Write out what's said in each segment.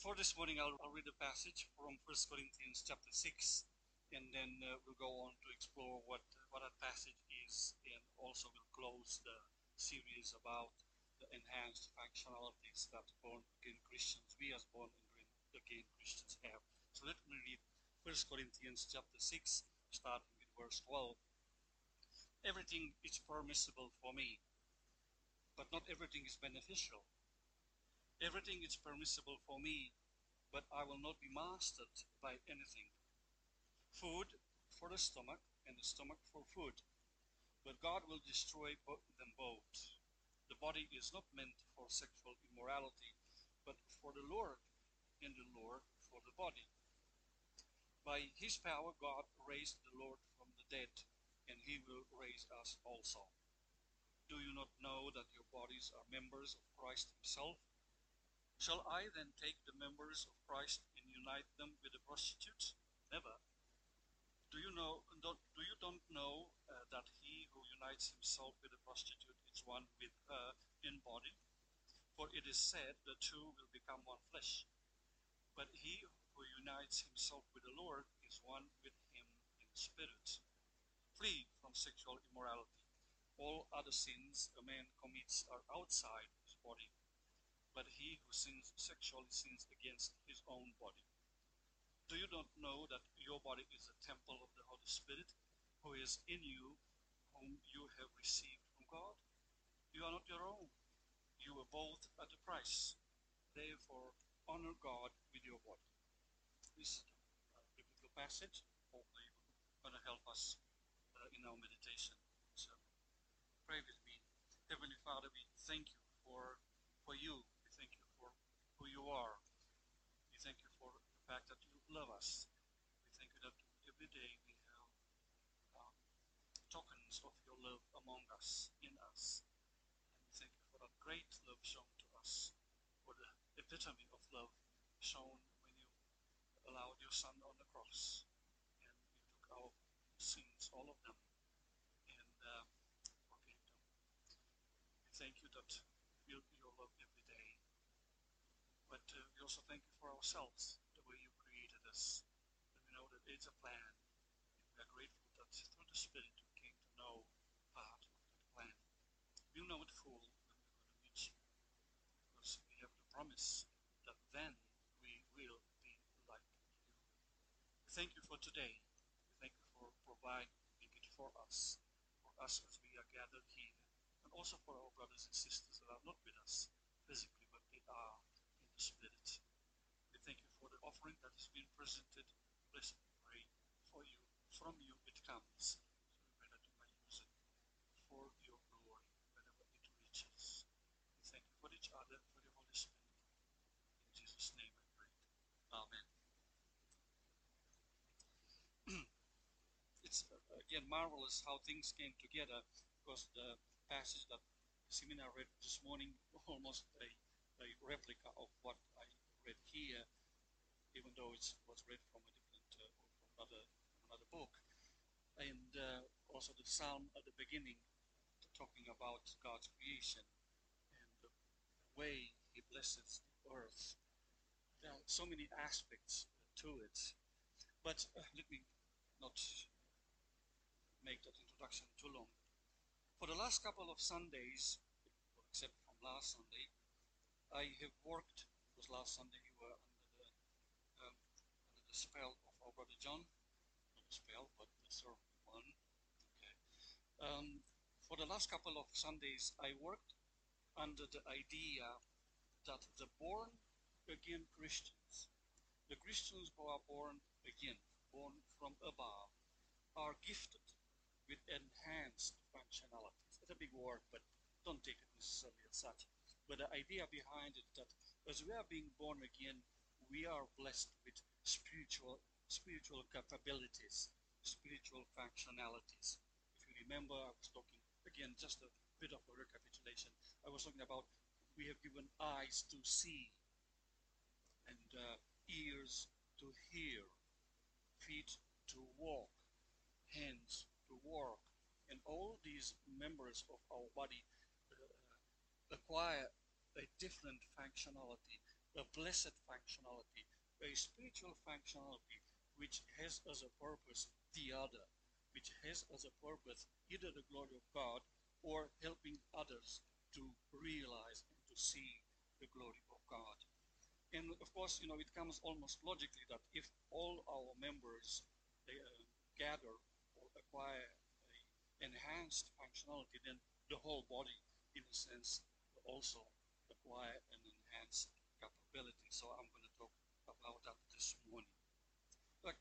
For this morning, I'll read a passage from 1 Corinthians chapter 6, and then we'll go on to explore what that passage is, and also we'll close the series about the enhanced functionalities that born-again Christians, we as born-again Christians have. So let me read 1 Corinthians chapter 6, starting with verse 12. Everything is permissible for me, but not everything is beneficial. Everything is permissible for me, but I will not be mastered by anything. Food for the stomach, and the stomach for food, but God will destroy them both. The body is not meant for sexual immorality, but for the Lord, and the Lord for the body. By His power God raised the Lord from the dead, and He will raise us also. Do you not know that your bodies are members of Christ Himself? Shall I then take the members of Christ and unite them with a prostitute? Never. Do you don't know that he who unites himself with a prostitute is one with her in body? For it is said, the two will become one flesh. But he who unites himself with the Lord is one with him in spirit. Flee from sexual immorality. All other sins a man commits are outside his body, but he who sins sexually sins against his own body. Do you not know that your body is a temple of the Holy Spirit, who is in you, whom you have received from God? You are not your own. You were bought at a price. Therefore, honor God with your body. This biblical passage hopefully going to help us in our meditation. So, pray with me. Heavenly Father, we thank you for you. We thank you for who you are. We thank you for the fact that you love us. We thank you that every day we have tokens of your love among us, in us. And we thank you for that great love shown to us, for the epitome of love shown when you allowed your Son on the cross, and you took our sins, all of them, and forgave them. We thank you that we feel your love every day. But we also thank you for ourselves, the way you created us. And we know that it's a plan. And we are grateful that through the Spirit we came to know part of that plan. We'll know it full when we're going to meet you, because we have the promise that then we will be like you. We thank you for today. We thank you for providing it for us as we are gathered here, and also for our brothers and sisters that are not with us physically, but they are in the Spirit. We thank you for the offering that has been presented. Bless and pray for you. From you it comes. So we pray that you might use it for your glory whenever it reaches. We thank you for each other, for the Holy Spirit. In Jesus' name I pray. Amen. It's again marvelous how things came together, because the passage that Simina read this morning almost a replica of what I read here, even though it was read from a different from another book. And also the psalm at the beginning, talking about God's creation and the way He blesses the earth. There are so many aspects to it, but let me not make that introduction too long. For the last couple of Sundays, except from last Sunday, I have worked, because last Sunday we were under the spell of our brother John. Not the spell, but the sermon one. Okay. For the last couple of Sundays, I worked under the idea that the born-again Christians, the Christians who are born again, born from above, are gifted with enhanced functionalities. It's a big word, but don't take it necessarily as such. But the idea behind it, that as we are being born again, we are blessed with spiritual capabilities, spiritual functionalities. If you remember, I was talking, again, just a bit of a recapitulation. I was talking about we have given eyes to see, and ears to hear, feet to walk, hands to work, and all these members of our body acquire a different functionality, a blessed functionality, a spiritual functionality which has as a purpose the other, which has as a purpose either the glory of God or helping others to realize and to see the glory of God. And of course, it comes almost logically that if all our members gather or acquire a enhanced functionality, then the whole body, in a sense, will also acquire an enhanced capability. So I'm going to talk about that this morning. Like,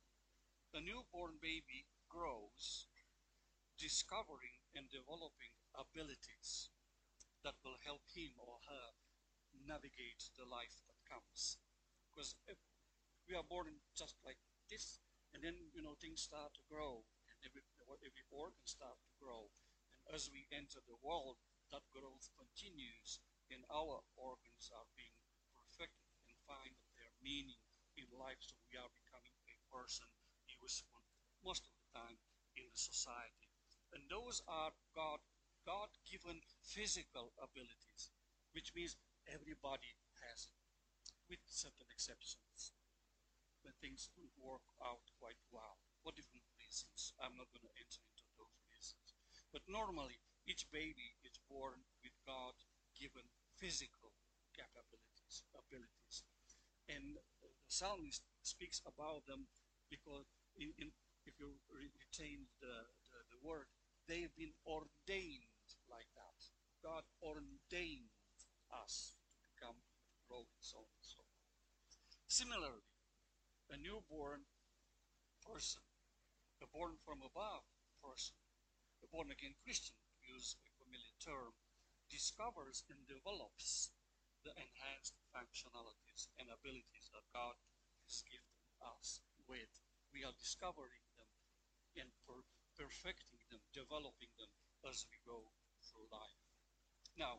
a newborn baby grows, discovering and developing abilities that will help him or her navigate the life that comes. Because we are born just like this, and then things start to grow, and every organ start to grow. And as we enter the world, that growth continues, and our organs are being perfected and find their meaning in life. So we are becoming a person useful most of the time in the society. And those are God-given physical abilities, which means everybody has it, with certain exceptions, when things don't work out quite well for different reasons. I'm not going to enter into those reasons. But normally, each baby is born with God-given physical capabilities, abilities. And the psalmist speaks about them because if you retain the word, they've been ordained like that. God ordained us to become, to grow, and so on and so on. Similarly, a newborn person, a born from above person, a born again Christian, to use a familiar term, discovers and develops the enhanced functionalities and abilities that God has gifted us with. We are discovering them and perfecting them, developing them as we go through life. Now,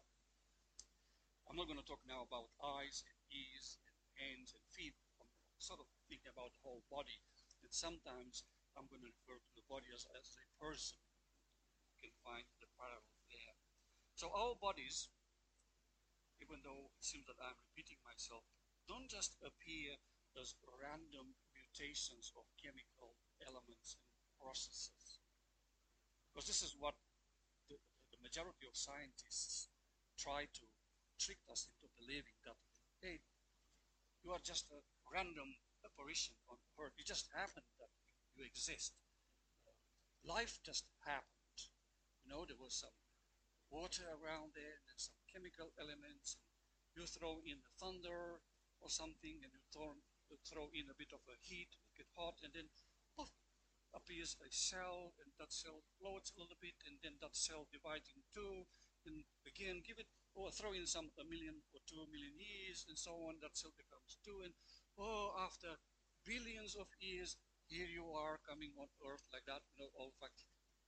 I'm not going to talk now about eyes and ears and hands and feet. I'm sort of thinking about the whole body. And sometimes I'm going to refer to the body as a person. You can find the parallel there. So our bodies, even though it seems that I'm repeating myself, don't just appear as random mutations of chemical elements and processes. Because this is what the majority of scientists try to trick us into believing, that, hey, you are just a random apparition on Earth. It just happened that you exist. Life just happened. There was some water around there, and then some chemical elements. You throw in the thunder or something, and you throw in a bit of a heat, make it hot, and then poof, appears a cell, and that cell floats a little bit, and then that cell divides in two, and again give it, or throw in a million or 2 million years, and so on, that cell becomes two, and after billions of years, here you are coming on Earth like that, olfactory.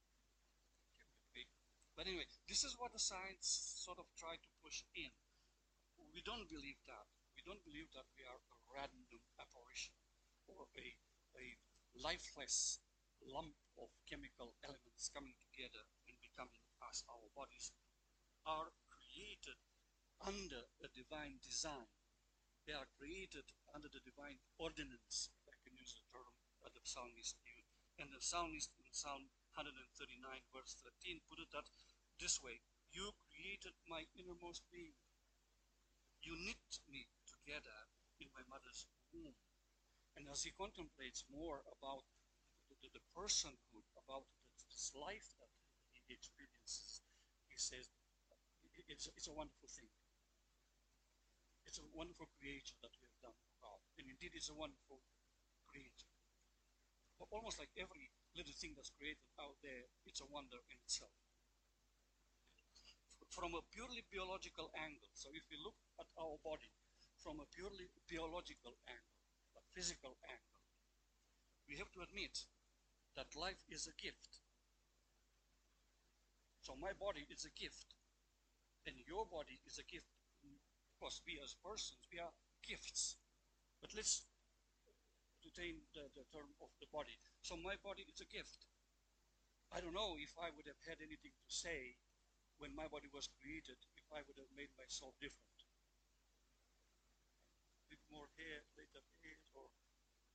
But anyway, this is what the science sort of try to push in. We don't believe that. We don't believe that we are a random apparition or a lifeless lump of chemical elements coming together and becoming us. Our bodies are created under a divine design. They are created under the divine ordinance, if I can use the term that the psalmist used. And the psalmist in Psalm 139 verse 13 put it that this way: you created my innermost being. You knit me together in my mother's womb. And as he contemplates more about the personhood, about this life that he experiences, he says, it's a wonderful thing. It's a wonderful creation that we have done for God. And indeed, it's a wonderful creation. Almost like every little thing that's created out there, it's a wonder in itself. From a purely biological angle, so if we look at our body from a purely biological angle, a physical angle, we have to admit that life is a gift. So my body is a gift, and your body is a gift. Of course, we as persons, we are gifts. But let's retain the term of the body. So my body is a gift. I don't know if I would have had anything to say when my body was created, if I would have made myself different.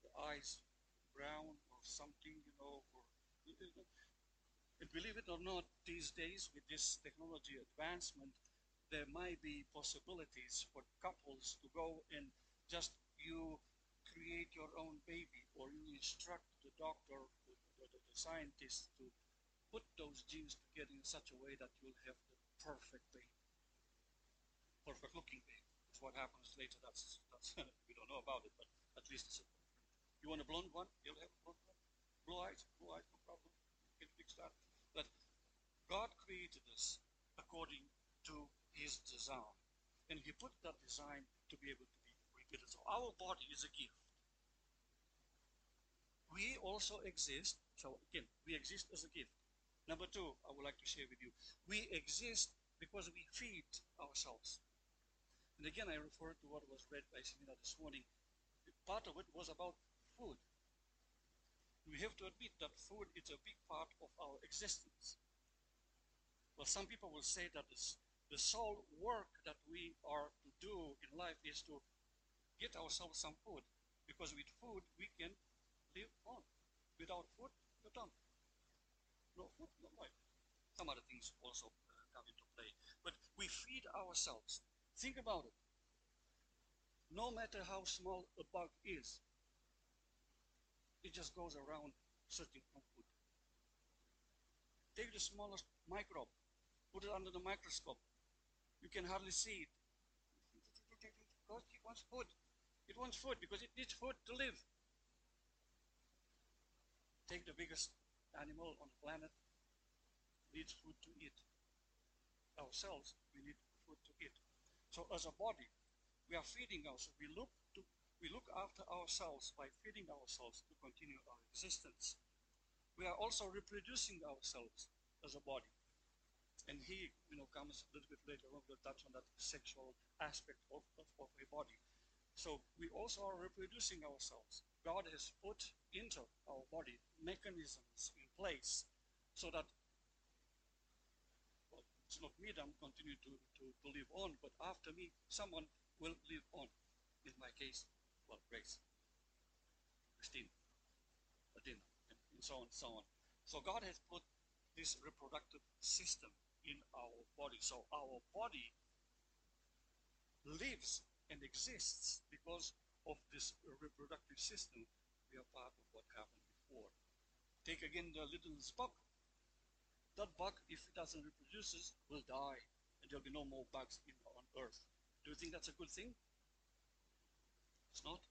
eyes brown or something, or and believe it or not, these days with this technology advancement, there might be possibilities for couples to go and just you create your own baby, or you instruct the doctor, the scientist to put those genes together in such a way that you'll have the perfect baby, perfect looking baby. That's what happens later. That's we don't know about it, but at least it's a perfect. You want a blonde one? You'll have a blonde one. Blue eyes, no problem. You can fix that. But God created us according to His design, and He put that design to be able to be repeated. So our body is a gift. We also exist. So again, we exist as a gift. Number two, I would like to share with you, we exist because we feed ourselves. And again, I refer to what was read by Simina this morning. Part of it was about food. We have to admit that food is a big part of our existence. Well, some people will say that the sole work that we are to do in life is to get ourselves some food, because with food we can live on. Without food, you're done. No food, no life. Some other things also come into play. But we feed ourselves. Think about it. No matter how small a bug is, it just goes around searching for food. Take the smallest microbe, put it under the microscope. You can hardly see it. Because it wants food. It wants food because it needs food to live. Take the biggest animal on the planet, needs food to eat. Ourselves, we need food to eat. So as a body, we are feeding ourselves. We look after ourselves by feeding ourselves to continue our existence. We are also reproducing ourselves as a body. And he, comes a little bit later on. We'll touch on that sexual aspect of a body. So we also are reproducing ourselves. God has put into our body mechanisms in place so that, well, it's not me that I'm continuing to live on, but after me, someone will live on. In my case, well, Grace, Christine, Adina, and so on and so on. So God has put this reproductive system in our body. So our body lives and exists because of this reproductive system. We are part of what happened before. Take again the little bug. That bug, if it doesn't reproduce, will die, and there'll be no more bugs on Earth. Do you think that's a good thing? It's not.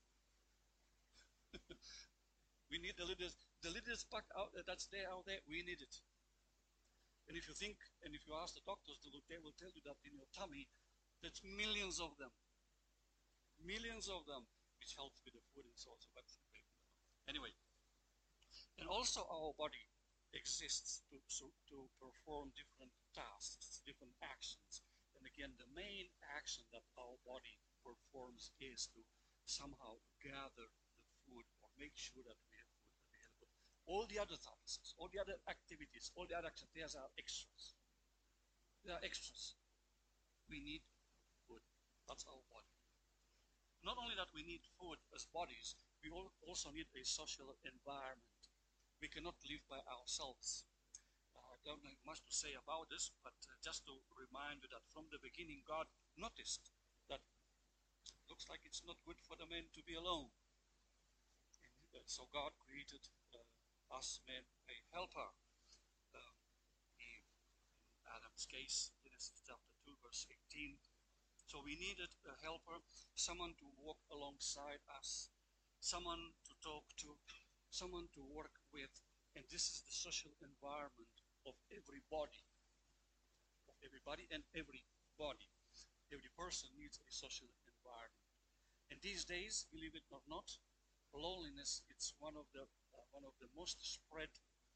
We need the littlest bug that's there out there. We need it. And if you think, and if you ask the doctors to look, they will tell you that in your tummy, there's millions of them. Millions of them, which helps with the food and so on. But anyway, and also our body exists to perform different tasks, different actions. And again, the main action that our body performs is to somehow gather the food or make sure that we have food available. All the other tasks, all the other activities, all the other activities are extras. They are extras. We need food. That's our body. Not only that we need food as bodies, we also need a social environment. We cannot live by ourselves. I don't have much to say about this, but just to remind you that from the beginning, God noticed that it looks like it's not good for the man to be alone. And so God created us men a helper. Eve, in Adam's case, Genesis chapter 2, verse 18. So we needed a helper, someone to walk alongside us, someone to talk to, someone to work with. And this is the social environment of everybody. And every body. Every person needs a social environment. And these days, believe it or not, loneliness is one of the most spread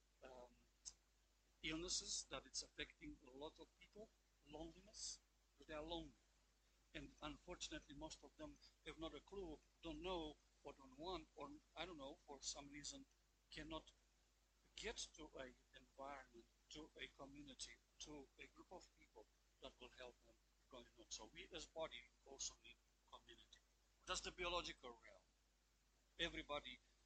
illnesses that it's affecting a lot of people. Loneliness, because they are lonely. And unfortunately, most of them have not a clue, don't know, or don't want, or I don't know, for some reason, cannot get to an environment, to a community, to a group of people that will help them going on. So we as body also need community. That's the biological realm. Everybody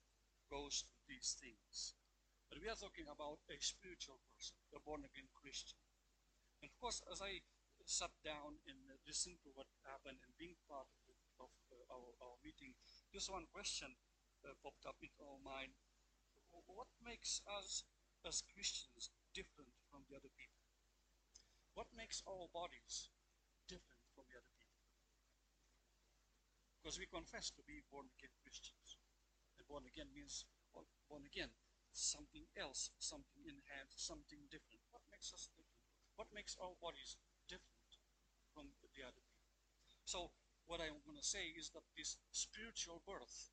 goes to these things. But we are talking about a spiritual person, a born-again Christian. And of course, as I sat down and listened to what happened and being part of our meeting, just one question popped up into our mind. What makes us as Christians different from the other people? What makes our bodies different from the other people? Because we confess to be born-again Christians. And born again means, well, born again, something else, something enhanced, something different. What makes us different? What makes our bodies different from the other people? So what I'm going to say is that this spiritual birth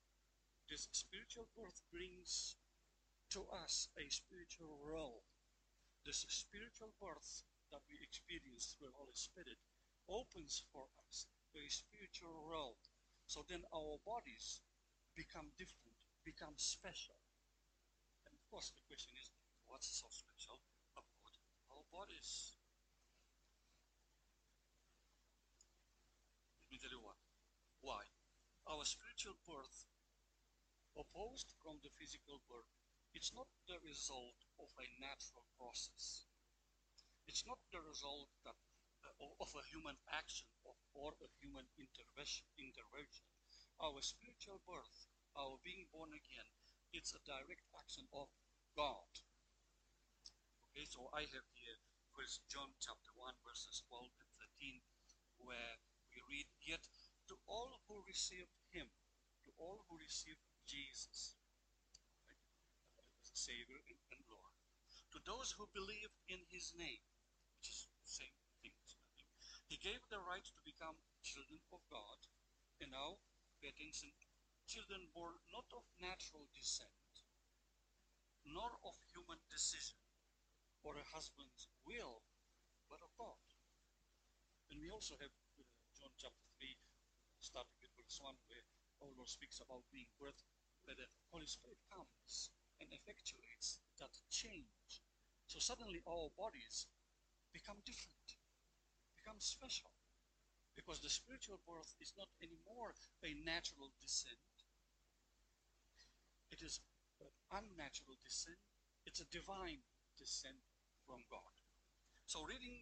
brings to us a spiritual role. This spiritual birth that we experience through the Holy Spirit opens for us a spiritual role. So then our bodies become different, become special. And of course the question is, what's so special about our bodies? Let me tell you what. Why? Our spiritual birth, opposed from the physical birth, it's not the result of a natural process. It's not the result that, of a human action or a human intervention. Our spiritual birth, our being born again, it's a direct action of God. Okay, so I have here 1 John chapter 1 verses 12 and 13, where we read, "Yet to all who received him, to all who received Jesus, right, as a Savior and Lord, to those who believe in his name," which is the same thing, he gave the right to become children of God. And now, pay attention, children born not of natural descent, nor of human decision, or a husband's will, but of God. And we also have John chapter 3, starting with verse 1, where our Lord speaks about being birthed, where the Holy Spirit comes and effectuates that change. So suddenly our bodies become different, become special, because the spiritual birth is not anymore a natural descent. It is an unnatural descent. It's a divine descent from God. So reading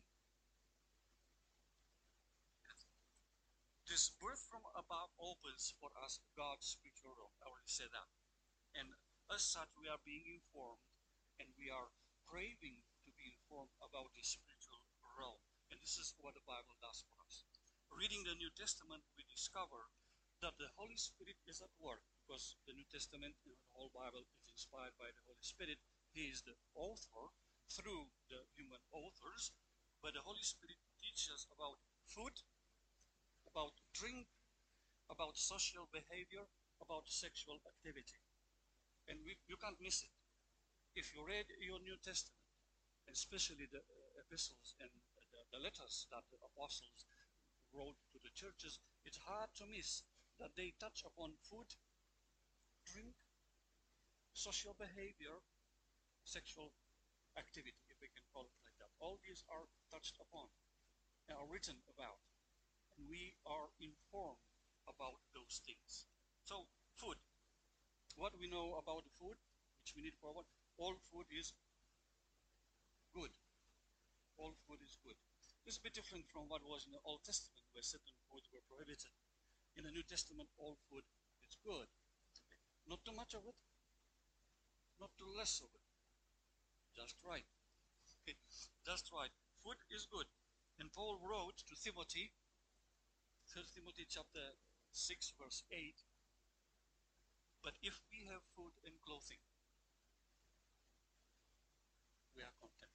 this, birth from above opens for us God's spiritual realm. I already said that. And as such, we are being informed, and we are craving to be informed about this spiritual realm. And this is what the Bible does for us. Reading the New Testament, we discover that the Holy Spirit is at work, because the New Testament and the whole Bible is inspired by the Holy Spirit. He is the author through the human authors, but the Holy Spirit teaches about food, about drink, about social behavior, about sexual activity. And you can't miss it. If you read your New Testament, especially the epistles and the letters that the apostles wrote to the churches, it's hard to miss that they touch upon food, drink, social behavior, sexual activity, if we can call it like that. All these are touched upon and are written about. And we are informed about those things. So, food. What we know about the food, which we need forward, all food is good. All food is good. This is a bit different from what was in the Old Testament, where certain foods were prohibited. In the New Testament, all food is good. Not too much of it, not too less of it. Just right. Okay, just right. Food is good. And Paul wrote to Timothy, 3 Timothy chapter 6, verse 8, "But if we have food and clothing, we are content."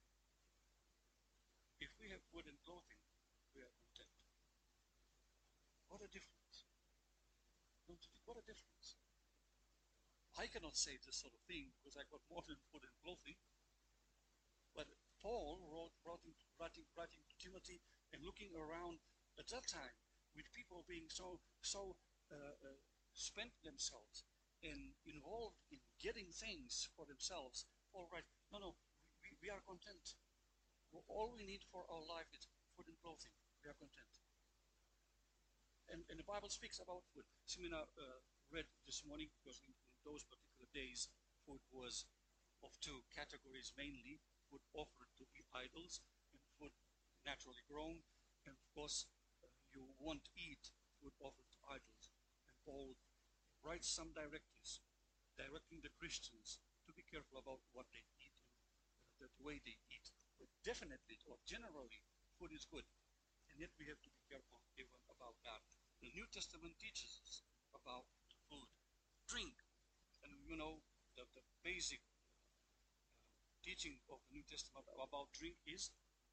If we have food and clothing, we are content. What a difference. Don't you think? What a difference. I cannot say this sort of thing because I got more than food and clothing. But Paul writing to Timothy and looking around at that time with people being so spent themselves and involved in getting things for themselves. Paul writes, no, we are content. All we need for our life is food and clothing. We are content. And the Bible speaks about food. Seminar read this morning because in those particular days, food was of two categories mainly: food offered to the idols and food naturally grown. And of course, you won't eat food offered to idols. And Paul writes some directives directing the Christians to be careful about what they eat and the way they eat. But definitely, or generally, food is good. And yet we have to be careful even about that. The New Testament teaches us about food, drink. And you know, the basic teaching of the New Testament about drink is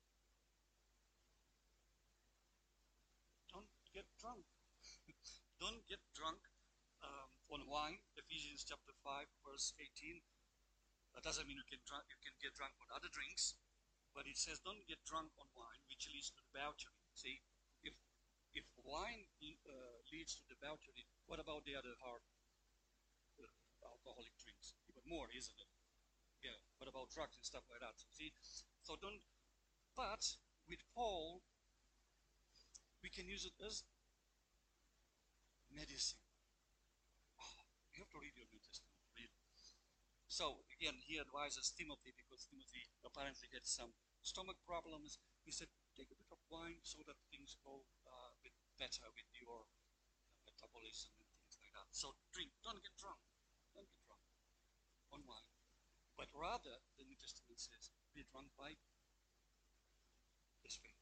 don't get drunk. Don't get drunk on wine. Ephesians chapter 5, verse 18. That doesn't mean you can get drunk on other drinks, but it says don't get drunk on wine, which leads to debauchery. See, if wine leads to debauchery, what about the other hard alcoholic drinks? Even more, isn't it? Yeah. What about drugs and stuff like that? See, so don't. But with Paul, we can use it as medicine. Oh, you have to read your New Testament, really. So again, he advises Timothy because Timothy apparently had some stomach problems. He said, take a bit of wine so that things go a bit better with your metabolism and things like that. So drink, don't get drunk. Don't get drunk on wine. But rather, the New Testament says, be drunk by the Spirit.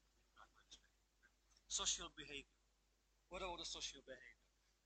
Social behavior. What about the social behavior?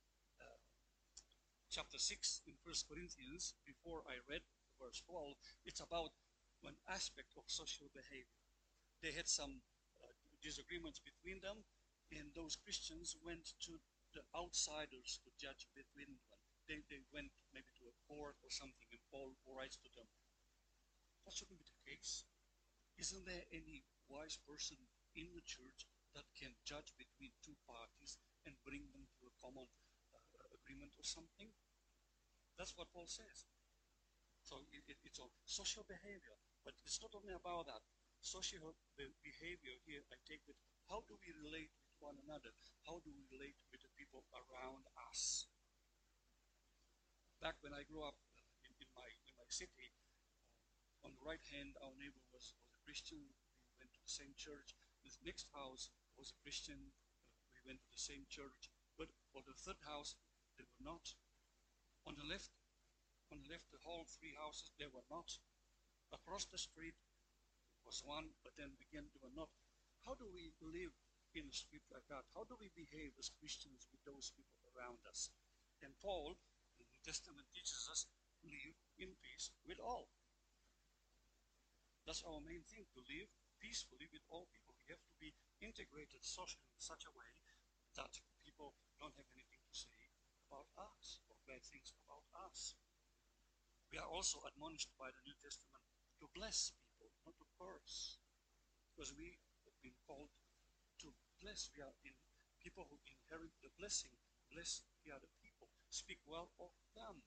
Chapter 6 in 1 Corinthians, before I read verse 12, it's about one aspect of social behavior. They had some disagreements between them, and those Christians went to the outsiders to judge between them. They went maybe to a court or something, and Paul writes to them, that shouldn't be the case. Isn't there any wise person in the church that can judge between two parties and bring them to a common agreement or something? That's what Paul says. So it's on social behavior, but it's not only about that. Social behavior here, I take it, how do we relate with one another? How do we relate with the people around us? Back when I grew up in my city, on the right hand, our neighbor was a Christian. We went to the same church. This next house was a Christian. We went to the same church. But for the third house, they were not. On the left, the whole three houses, they were not. Across the street was one, but then again, they were not. How do we live in a street like that? How do we behave as Christians with those people around us? And Paul, in the New Testament, teaches us to live in peace with all. That's our main thing, to live peacefully with all people. We have to be integrated socially in such a way that people don't have anything to say about us or bad things about us. We are also admonished by the New Testament to bless people, not to curse. Because we have been called to bless. We are in people who inherit the blessing. Bless the other people. Speak well of them.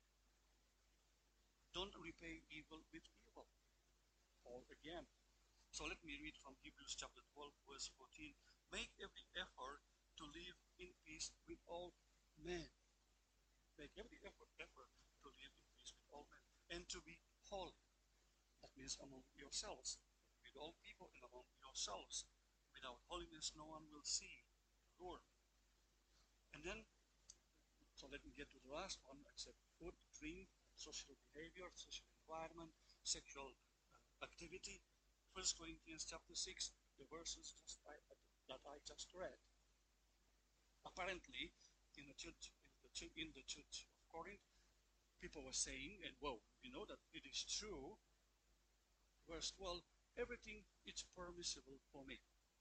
Don't repay evil with evil. Paul again. So let me read from Hebrews chapter 12, verse 14. Make every effort to live in peace with all men. Make every effort to live in peace with all men. And to be holy. That means among yourselves. With all people and among yourselves. Without holiness, no one will see the Lord. And then, so let me get to the last one. I said food, drink, social behavior, social environment, sexual activity. 1 Corinthians chapter 6, the verses that I just read. Apparently, in the church of Corinth, people were saying, and whoa, we know that it is true. Verse 12, everything is permissible for me.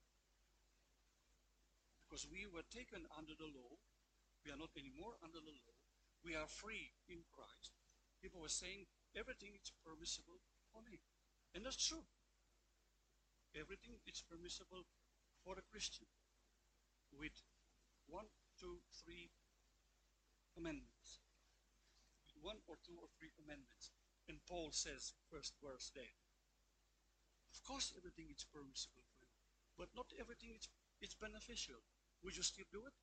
Because we were taken under the law, we are not anymore under the law. We are free in Christ. People were saying, everything is permissible for me. And that's true. Everything is permissible for a Christian with 1, 2, 3 commandments. With 1 or 2 or 3 commandments. And Paul says, first verse there, of course everything is permissible for you, but not everything is beneficial. Would you still do it?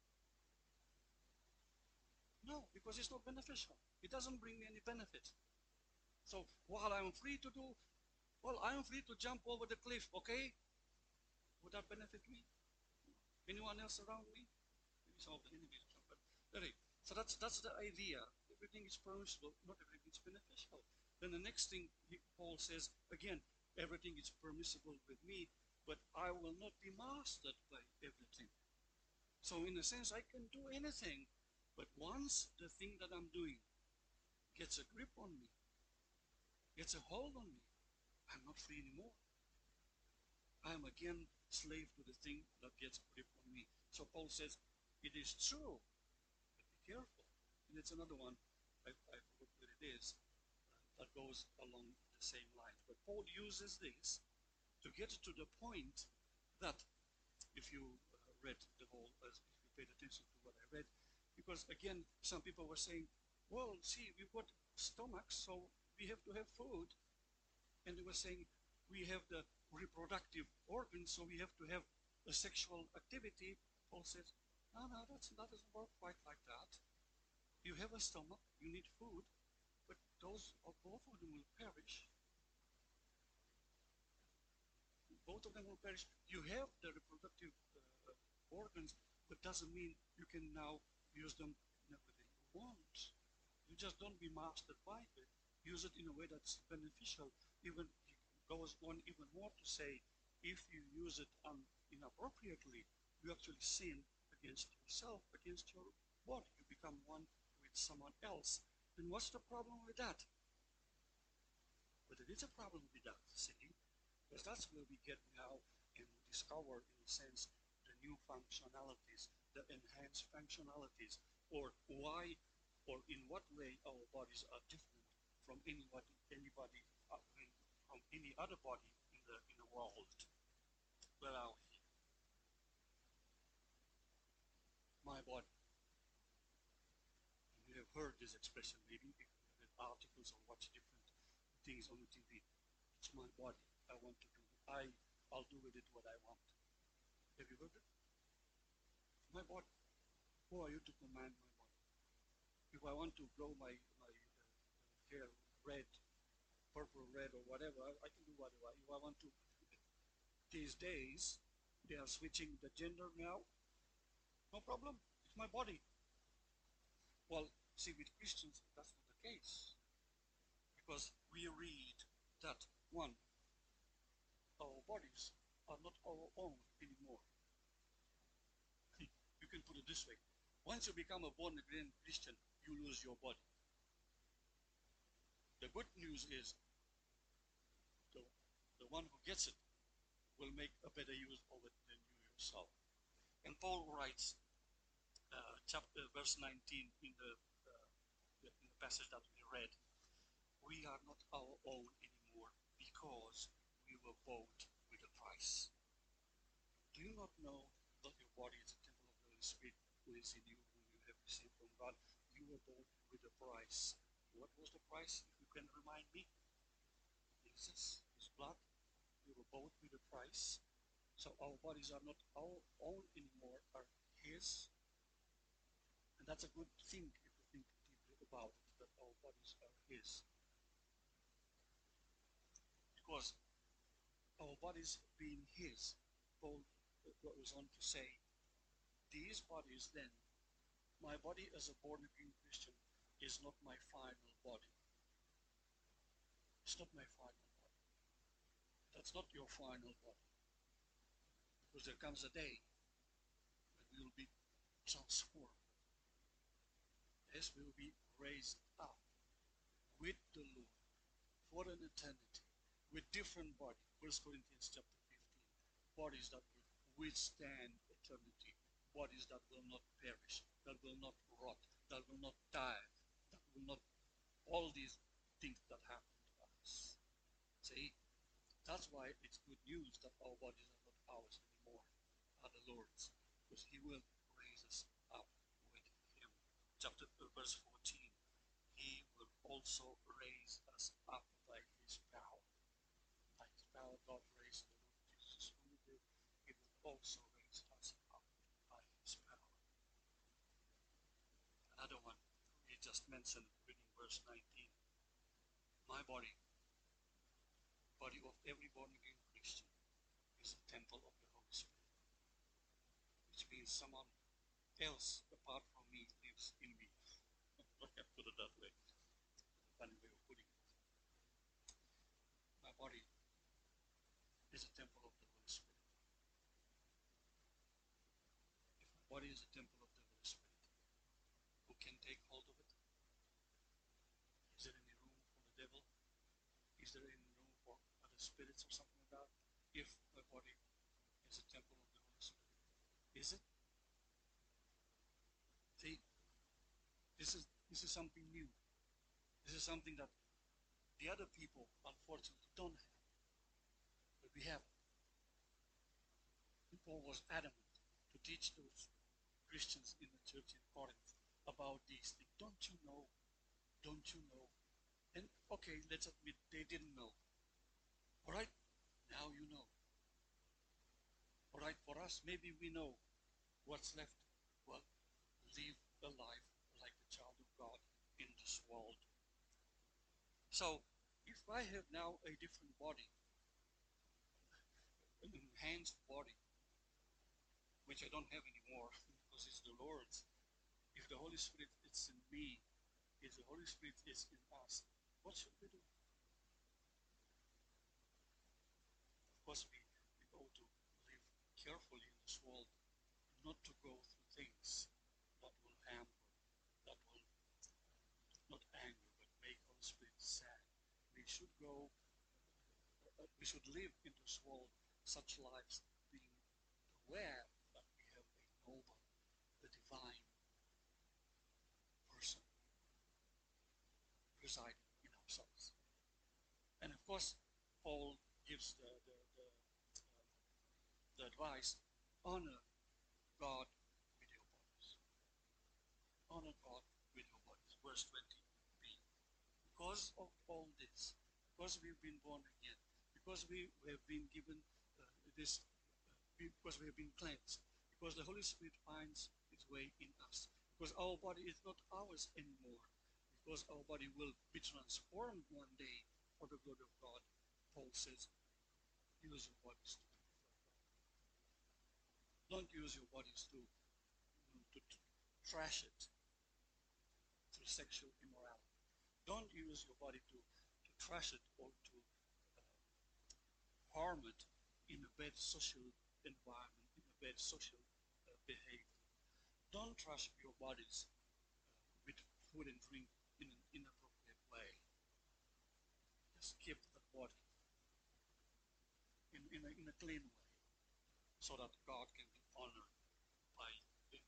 No, because it's not beneficial. It doesn't bring me any benefit. So while I'm free to do, well, I'm free to jump over the cliff, okay? Would that benefit me? Anyone else around me? Maybe some of the enemies. But anyway, so that's the idea. Everything is permissible, not everything is beneficial. Then the next thing Paul says, again, everything is permissible with me, but I will not be mastered by everything. So in a sense, I can do anything, but once the thing that I'm doing gets a grip on me, gets a hold on me, I'm not free anymore. I am again slave to the thing that gets a grip on me. So Paul says, it is true, but be careful. And it's another one, I forgot what it is, that goes along the same lines. But Paul uses this to get to the point that, if you read the whole, if you paid attention to what I read, because again, some people were saying, well, see, we've got stomachs, so we have to have food. And they were saying, we have the reproductive organs, so we have to have a sexual activity. Paul says, no, that doesn't work quite like that. You have a stomach, you need food, but both of them will perish. Both of them will perish. You have the reproductive organs, but doesn't mean you can now use them in a way that you want. You just don't be mastered by it. Use it in a way that's beneficial. Even he goes on even more to say, if you use it inappropriately, you actually sin against yourself, against your body. You become one with someone else. Then what's the problem with that? But it is a problem with that, see? Because that's where we get now and discover, in a sense, the new functionalities, the enhanced functionalities, or why or in what way our bodies are different from anybody from any other body in the world. Where are we? My body. You have heard this expression maybe if you read articles or watch different things on the TV. It's my body. I want to do. I'll do with it what I want. Have you heard it? My body. Who are you to command my body? If I want to grow my hair red, purple, red, or whatever, I can do whatever. If I want to, these days, they are switching the gender now. No problem. It's my body. Well, see, with Christians, that's not the case. Because we read that, one, our bodies are not our own anymore. You can put it this way. Once you become a born-again Christian, you lose your body. The good news is the one who gets it will make a better use of it than you yourself. And Paul writes, verse 19 in the passage that we read, we are not our own anymore because we were bought with a price. Do you not know that your body is a temple of the Holy Spirit who is in you, whom you have received from God? You were bought with a price. What was the price, if you can remind me? Jesus, his blood. We were bought with a price. So our bodies are not our own anymore, are his. And that's a good thing if you think deeply about it, that our bodies are his. Because our bodies being his, Paul goes on to say, these bodies then, my body as a born-again Christian is not my final body. It's not my final body. That's not your final body. Because there comes a day when we will be transformed. Yes, we will be raised up with the Lord for an eternity, with different bodies. 1 Corinthians chapter 15. Bodies that will withstand eternity. Bodies that will not perish, that will not rot, that will not die, that will not, all these things that happen to us. See, that's why it's good news that our bodies are not ours anymore, are the Lord's, because he will raise us up with him. Verse 14, he will also raise us up by his power. By his power, God raised the Lord Jesus from the dead. He will also raise us up by just mentioned, reading verse 19. My body, body of every born-again Christian, is a temple of the Holy Spirit, which means someone else apart from me lives in me. I can put it that way. Funny way of putting it. My body is a temple of the Holy Spirit. If my body is a temple of the Holy Spirit, who can take hold of it? Is there any room for the devil? Is there any room for other spirits or something like that? If my body is a temple of the Holy Spirit, is it? See, this is something new. This is something that the other people unfortunately don't have, but we have. And Paul was adamant to teach those Christians in the church in Corinth about these things. Don't you know? Don't you know? And okay, let's admit they didn't know. All right, now you know. All right, for us, maybe we know what's left. Well, live a life like a child of God in this world. So, if I have now a different body, an enhanced body, which I don't have anymore because it's the Lord's, if the Holy Spirit is in me, if the Holy Spirit is in us, what should we do? Of course, we ought to live carefully in this world, not to go through things that will hamper, that will not anger, but make Holy Spirit sad. We should we should live in this world such lives, being aware that we have a noble, the divine person residing in ourselves. And of course, Paul gives the advice, honor God with your bodies. Honor God with your bodies. Verse 20b. Because of all this, because we've been born again, because we have been given because we have been cleansed, because the Holy Spirit finds its way in us, because our body is not ours anymore, because our body will be transformed one day for the glory of God. Paul says, use your bodies to glorify God. Don't use your bodies to trash it through sexual immorality. Don't use your body to trash it or to harm it in a bad social environment, in a bad social behavior. Don't trash your bodies with food and drink in an inappropriate way. Just keep the body in a clean way so that God can be honored by it.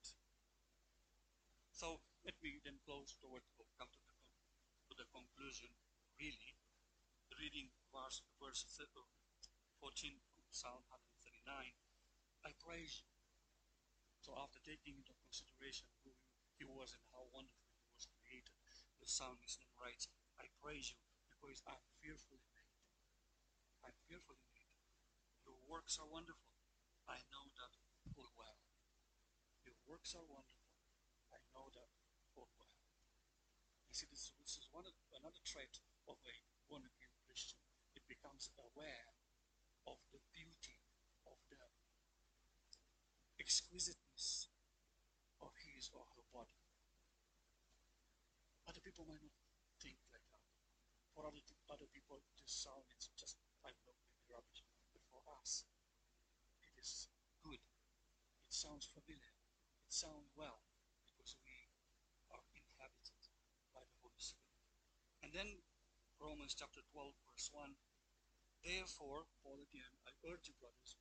So let me then close toward or come to the conclusion, really, reading verse 14 from Psalm 139. I praise you. So after taking into consideration who he was and how wonderful he was created, the psalmist then writes, I praise you because I'm fearfully made. I'm fearfully made. Your works are wonderful. I know that full well. Your works are wonderful. I know that full well. You see, this is another trait of a born-again Christian. It becomes aware of the beauty, of the exquisiteness of his or her body. Other people might not think like that. For other people, this sound is just, I don't know, maybe rubbish. But for us, it is good. It sounds familiar. It sounds well because we are inhabited by the Holy Spirit. And then Romans chapter 12, verse 1. Therefore, Paul again, I urge you, brothers,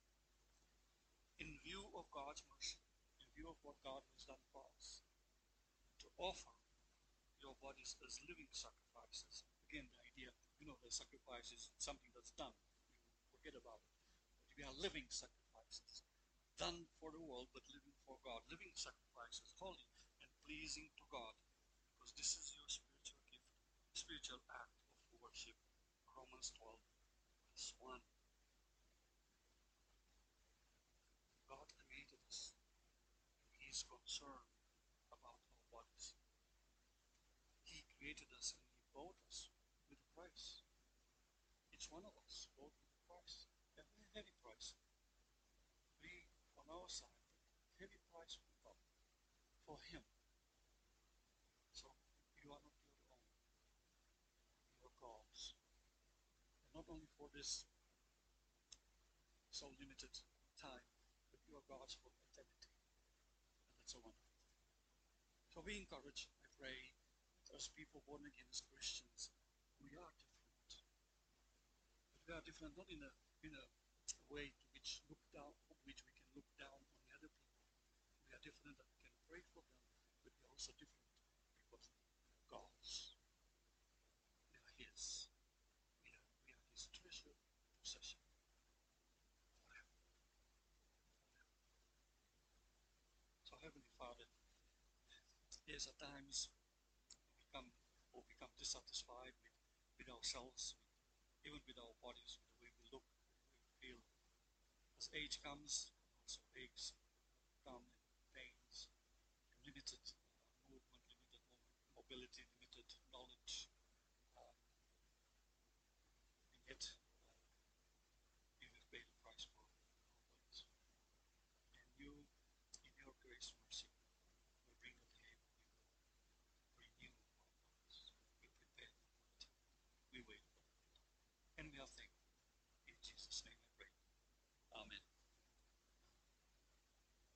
in view of God's mercy, in view of what God has done for us, to offer your bodies as living sacrifices. Again, the idea, the sacrifice is something that's done. You forget about it. But we are living sacrifices, done for the world, but living for God. Living sacrifices, holy and pleasing to God, because this is your spiritual gift, spiritual act of worship. Romans 12, verse 1. God created us, and He is concerned about our bodies. created us and He bought us with a price. Each one of us bought with a price, a heavy price. We, on our side, heavy price we bought for Him. So you are not your own. You are God's. And not only for this so limited time, but you are God's for eternity. And that's so wonderful. So be encouraged, I pray, as people born again, as Christians, we are different. But we are different not in a way to which we can look down on the other people. We are different that we can pray for them, but we are also different because we are God's. We are His. We are His treasured possession forever. So Heavenly Father, there's at times we become dissatisfied with ourselves, even with our bodies, with the way we look, the way we feel. As age comes, also aches come and pains, limited movement, limited mobility,